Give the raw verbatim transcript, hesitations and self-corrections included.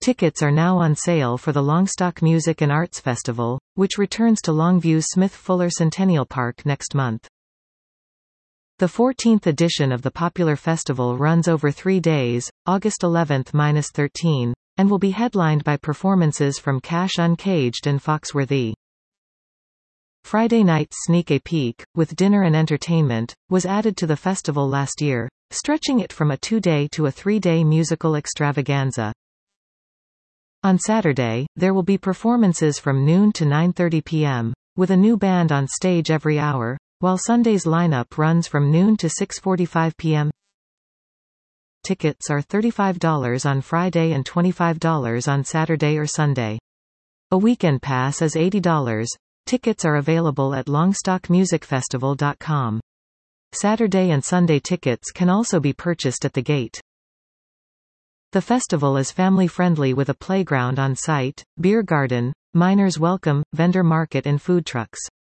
Tickets are now on sale for the Longstock Music and Arts Festival, which returns to Longview's Smith Fuller Centennial Park next month. The fourteenth edition of the popular festival runs over three days, August eleventh to thirteenth, and will be headlined by performances from Cash Uncaged and Foxworthy. Friday night's Sneak a Peek, with dinner and entertainment, was added to the festival last year, stretching it from a two-day to a three-day musical extravaganza. On Saturday, there will be performances from noon to nine thirty p m, with a new band on stage every hour, while Sunday's lineup runs from noon to six forty-five p m Tickets are thirty-five dollars on Friday and twenty-five dollars on Saturday or Sunday. A weekend pass is eighty dollars. Tickets are available at longstock music festival dot com. Saturday and Sunday tickets can also be purchased at the gate. The festival is family-friendly with a playground on site, beer garden, miners welcome, vendor market and food trucks.